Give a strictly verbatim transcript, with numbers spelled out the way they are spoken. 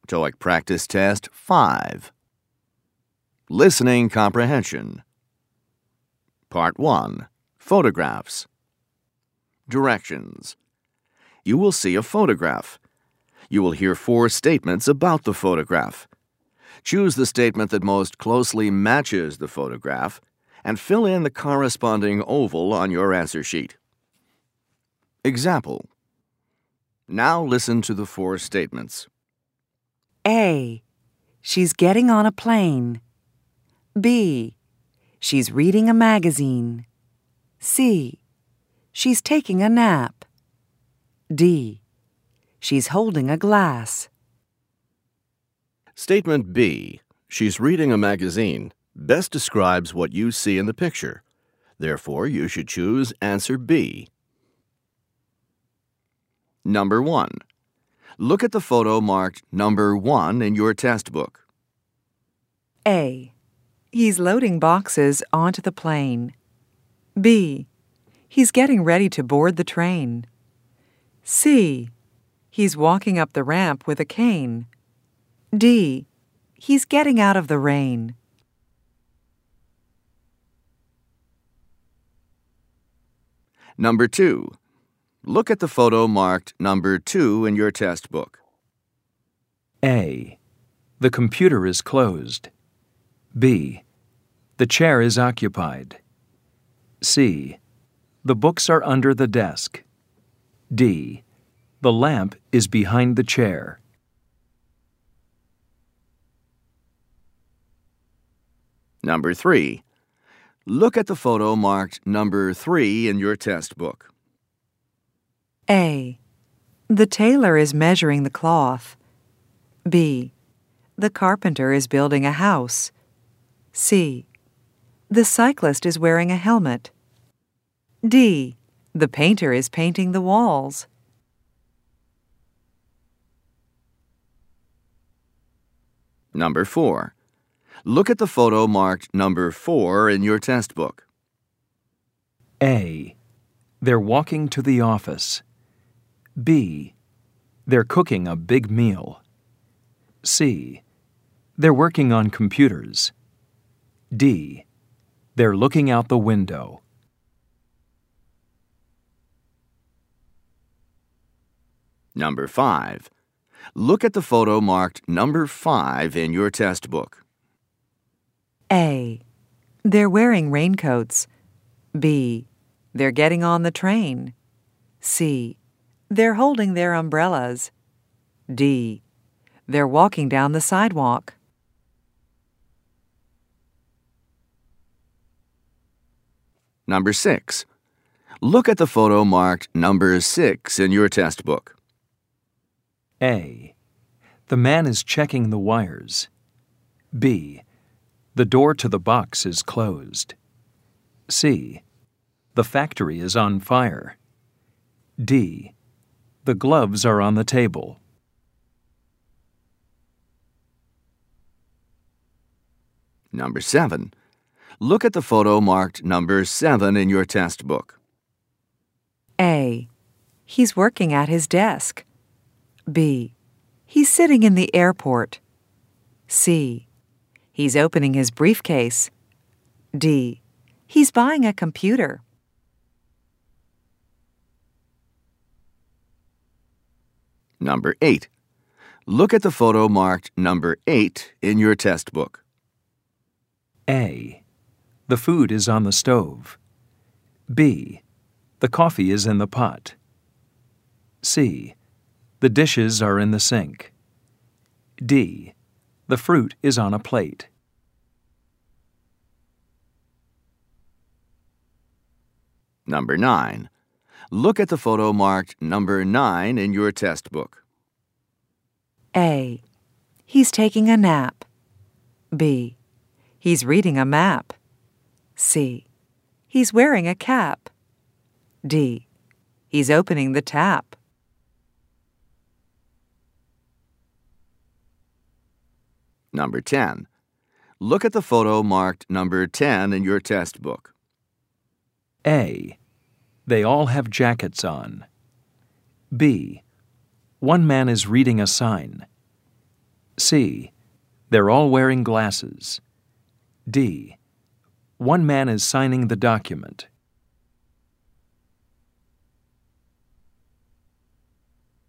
TOEIC Practice Test five. Listening Comprehension. Part one. Photographs. Directions. You will see a photograph. You will hear four statements about the photograph. Choose the statement that most closely matches the photograph and fill in the corresponding oval on your answer sheet. Example. Now listen to the four statements. A. She's getting on a plane. B. She's reading a magazine. C. She's taking a nap. D. She's holding a glass. Statement B. She's reading a magazine best describes what you see in the picture. Therefore, you should choose answer B. Number one. Look at the photo marked number one in your test book. A. He's loading boxes onto the plane. B. He's getting ready to board the train. C. He's walking up the ramp with a cane. D. He's getting out of the rain. Number two. Look at the photo marked number two in your test book. A. The computer is closed. B. The chair is occupied. C. The books are under the desk. D. The lamp is behind the chair. Number three. Look at the photo marked number three in your test book. A. The tailor is measuring the cloth. B. The carpenter is building a house. C. The cyclist is wearing a helmet. D. The painter is painting the walls. Number four. Look at the photo marked number four in your test book. A. They're walking to the office. B. They're cooking a big meal. C. They're working on computers. D. They're looking out the window. Number five. Look at the photo marked number five in your test book. A. They're wearing raincoats. B. They're getting on the train. C. They're holding their umbrellas. D. They're walking down the sidewalk. Number six. Look at the photo marked number six in your test book. A. The man is checking the wires. B. The door to the box is closed. C. The factory is on fire. D. The gloves are on the table. Number seven. Look at the photo marked number seven in your test book. A. He's working at his desk. B. He's sitting in the airport. C. He's opening his briefcase. D. He's buying a computer. Number eight. Look at the photo marked number eight in your test book. A. The food is on the stove. B. The coffee is in the pot. C. The dishes are in the sink. D. The fruit is on a plate. Number nine. Look at the photo marked number nine in your test book. A. He's taking a nap. B. He's reading a map. C. He's wearing a cap. D. He's opening the tap. Number ten. Look at the photo marked number ten in your test book. A. They all have jackets on. B. One man is reading a sign. C. They're all wearing glasses. D. One man is signing the document.